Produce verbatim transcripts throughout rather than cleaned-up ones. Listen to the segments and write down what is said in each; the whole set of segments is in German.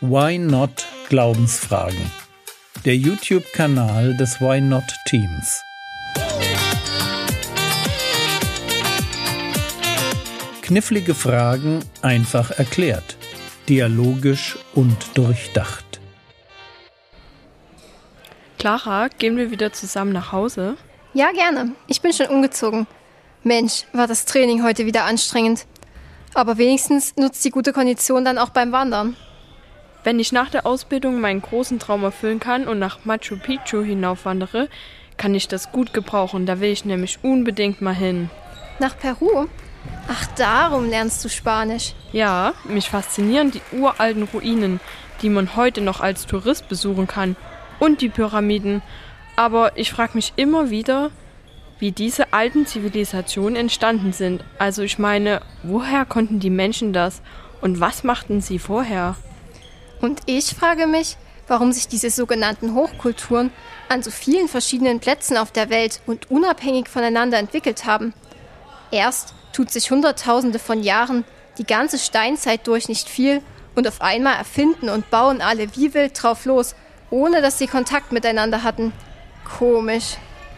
Why Not Glaubensfragen. Der YouTube-Kanal des Why Not Teams. Knifflige Fragen einfach erklärt. Dialogisch und durchdacht. Clara, gehen wir wieder zusammen nach Hause? Ja, gerne. Ich bin schon umgezogen. Mensch, war das Training heute wieder anstrengend. Aber wenigstens nutzt die gute Kondition dann auch beim Wandern. Wenn ich nach der Ausbildung meinen großen Traum erfüllen kann und nach Machu Picchu hinaufwandere, kann ich das gut gebrauchen. Da will ich nämlich unbedingt mal hin. Nach Peru? Ach, darum lernst du Spanisch. Ja, mich faszinieren die uralten Ruinen, die man heute noch als Tourist besuchen kann. Und die Pyramiden. Aber ich frage mich immer wieder, wie diese alten Zivilisationen entstanden sind. Also ich meine, woher konnten die Menschen das? Und was machten sie vorher? Und ich frage mich, warum sich diese sogenannten Hochkulturen an so vielen verschiedenen Plätzen auf der Welt und unabhängig voneinander entwickelt haben. Erst tut sich Hunderttausende von Jahren die ganze Steinzeit durch nicht viel und auf einmal erfinden und bauen alle wie wild drauf los, ohne dass sie Kontakt miteinander hatten. Komisch.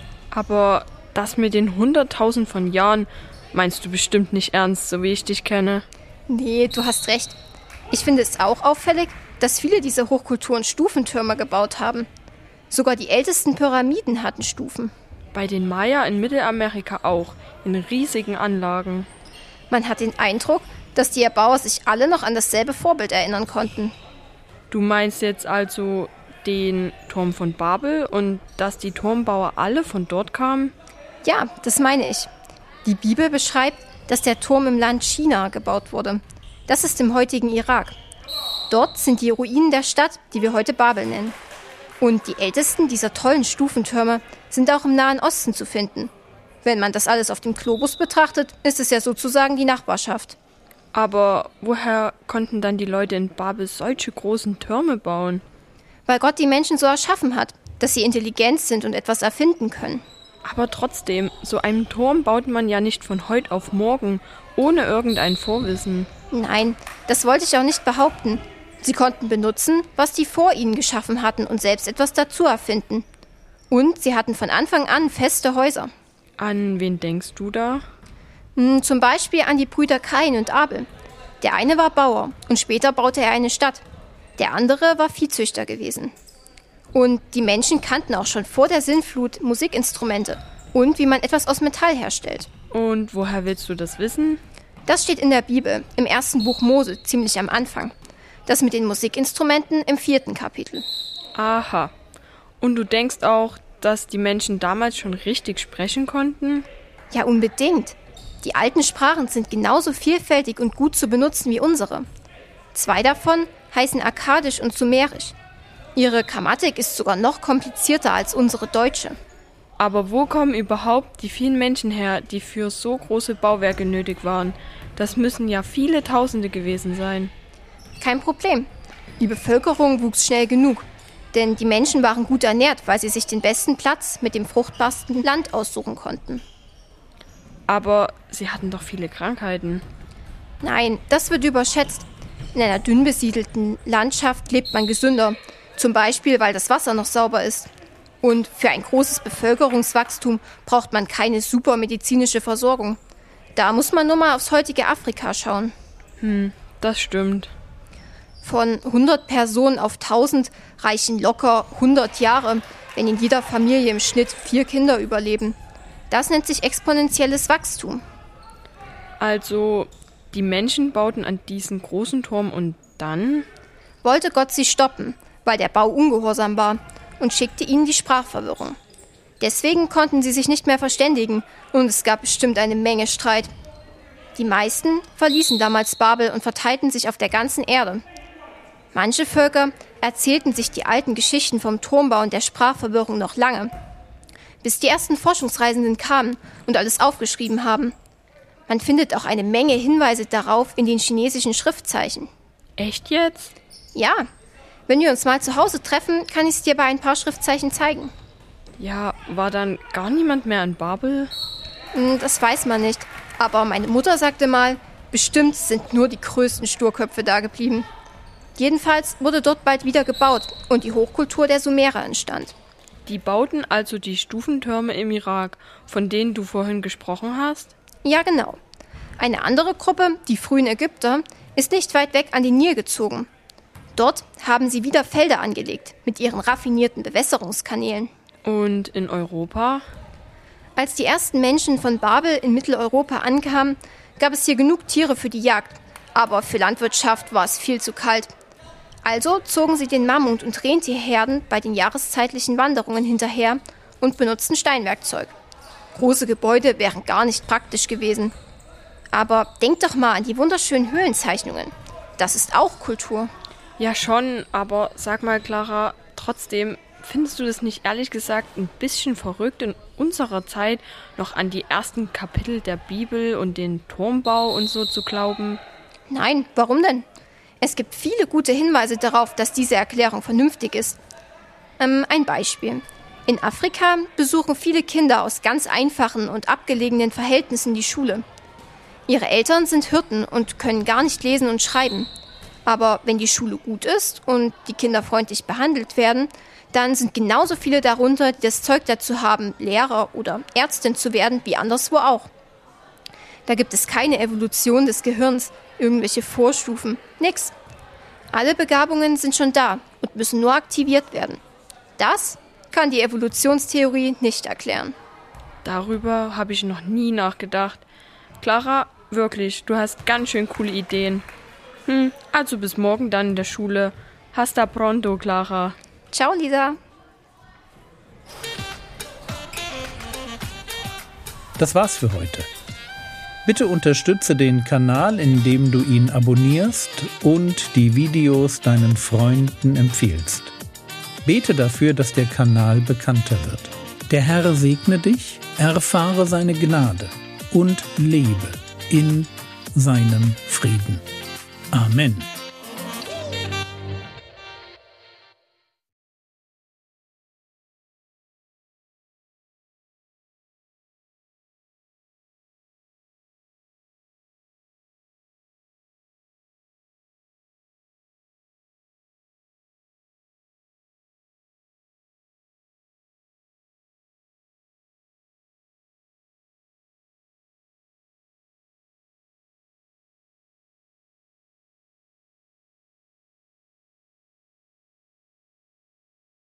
Aber das mit den Hunderttausend von Jahren meinst du bestimmt nicht ernst, so wie ich dich kenne. Nee, du hast recht. Ich finde es auch auffällig, dass viele dieser Hochkulturen Stufentürme gebaut haben. Sogar die ältesten Pyramiden hatten Stufen. Bei den Maya in Mittelamerika auch, in riesigen Anlagen. Man hat den Eindruck, dass die Erbauer sich alle noch an dasselbe Vorbild erinnern konnten. Du meinst jetzt also den Turm von Babel und dass die Turmbauer alle von dort kamen? Ja, das meine ich. Die Bibel beschreibt, dass der Turm im Land China gebaut wurde. Das ist im heutigen Irak. Dort sind die Ruinen der Stadt, die wir heute Babel nennen. Und die ältesten dieser tollen Stufentürme sind auch im Nahen Osten zu finden. Wenn man das alles auf dem Globus betrachtet, ist es ja sozusagen die Nachbarschaft. Aber woher konnten dann die Leute in Babel solche großen Türme bauen? Weil Gott die Menschen so erschaffen hat, dass sie intelligent sind und etwas erfinden können. Aber trotzdem, so einen Turm baut man ja nicht von heute auf morgen, ohne irgendein Vorwissen. Nein, das wollte ich auch nicht behaupten. Sie konnten benutzen, was die vor ihnen geschaffen hatten und selbst etwas dazu erfinden. Und sie hatten von Anfang an feste Häuser. An wen denkst du da? Hm, zum Beispiel an die Brüder Kain und Abel. Der eine war Bauer und später baute er eine Stadt. Der andere war Viehzüchter gewesen. Und die Menschen kannten auch schon vor der Sintflut Musikinstrumente und wie man etwas aus Metall herstellt. Und woher willst du das wissen? Das steht in der Bibel, im ersten Buch Mose, ziemlich am Anfang. Das mit den Musikinstrumenten im vierten Kapitel. Aha. Und du denkst auch, dass die Menschen damals schon richtig sprechen konnten? Ja, unbedingt. Die alten Sprachen sind genauso vielfältig und gut zu benutzen wie unsere. Zwei davon heißen Akkadisch und Sumerisch. Ihre Grammatik ist sogar noch komplizierter als unsere deutsche. Aber wo kommen überhaupt die vielen Menschen her, die für so große Bauwerke nötig waren? Das müssen ja viele Tausende gewesen sein. Kein Problem. Die Bevölkerung wuchs schnell genug. Denn die Menschen waren gut ernährt, weil sie sich den besten Platz mit dem fruchtbarsten Land aussuchen konnten. Aber sie hatten doch viele Krankheiten. Nein, das wird überschätzt. In einer dünn besiedelten Landschaft lebt man gesünder. Zum Beispiel, weil das Wasser noch sauber ist. Und für ein großes Bevölkerungswachstum braucht man keine super medizinische Versorgung. Da muss man nur mal aufs heutige Afrika schauen. Hm, das stimmt. Von hundert Personen auf tausend reichen locker hundert Jahre, wenn in jeder Familie im Schnitt vier Kinder überleben. Das nennt sich exponentielles Wachstum. Also, die Menschen bauten an diesen großen Turm und dann? Wollte Gott sie stoppen, weil der Bau ungehorsam war und schickte ihnen die Sprachverwirrung. Deswegen konnten sie sich nicht mehr verständigen und es gab bestimmt eine Menge Streit. Die meisten verließen damals Babel und verteilten sich auf der ganzen Erde. Manche Völker erzählten sich die alten Geschichten vom Turmbau und der Sprachverwirrung noch lange, bis die ersten Forschungsreisenden kamen und alles aufgeschrieben haben. Man findet auch eine Menge Hinweise darauf in den chinesischen Schriftzeichen. Echt jetzt? Ja, wenn wir uns mal zu Hause treffen, kann ich es dir bei ein paar Schriftzeichen zeigen. Ja, war dann gar niemand mehr in Babel? Das weiß man nicht, aber meine Mutter sagte mal, bestimmt sind nur die größten Sturköpfe da geblieben. Jedenfalls wurde dort bald wieder gebaut und die Hochkultur der Sumerer entstand. Die bauten also die Stufentürme im Irak, von denen du vorhin gesprochen hast? Ja, genau. Eine andere Gruppe, die frühen Ägypter, ist nicht weit weg an den Nil gezogen. Dort haben sie wieder Felder angelegt mit ihren raffinierten Bewässerungskanälen. Und in Europa? Als die ersten Menschen von Babel in Mitteleuropa ankamen, gab es hier genug Tiere für die Jagd, aber für Landwirtschaft war es viel zu kalt. Also zogen sie den Mammut- und Rentierherden bei den jahreszeitlichen Wanderungen hinterher und benutzten Steinwerkzeug. Große Gebäude wären gar nicht praktisch gewesen. Aber denk doch mal an die wunderschönen Höhlenzeichnungen. Das ist auch Kultur. Ja schon, aber sag mal, Clara, trotzdem, findest du das nicht ehrlich gesagt ein bisschen verrückt, in unserer Zeit noch an die ersten Kapitel der Bibel und den Turmbau und so zu glauben? Nein, warum denn? Es gibt viele gute Hinweise darauf, dass diese Erklärung vernünftig ist. Ähm, ein Beispiel. In Afrika besuchen viele Kinder aus ganz einfachen und abgelegenen Verhältnissen die Schule. Ihre Eltern sind Hirten und können gar nicht lesen und schreiben. Aber wenn die Schule gut ist und die Kinder freundlich behandelt werden, dann sind genauso viele darunter, die das Zeug dazu haben, Lehrer oder Ärztin zu werden, wie anderswo auch. Da gibt es keine Evolution des Gehirns, irgendwelche Vorstufen, nix. Alle Begabungen sind schon da und müssen nur aktiviert werden. Das kann die Evolutionstheorie nicht erklären. Darüber habe ich noch nie nachgedacht. Clara, wirklich, du hast ganz schön coole Ideen. Hm, also bis morgen dann in der Schule. Hasta pronto, Clara. Ciao, Lisa. Das war's für heute. Bitte unterstütze den Kanal, indem du ihn abonnierst und die Videos deinen Freunden empfiehlst. Bete dafür, dass der Kanal bekannter wird. Der Herr segne dich, erfahre seine Gnade und lebe in seinem Frieden. Amen.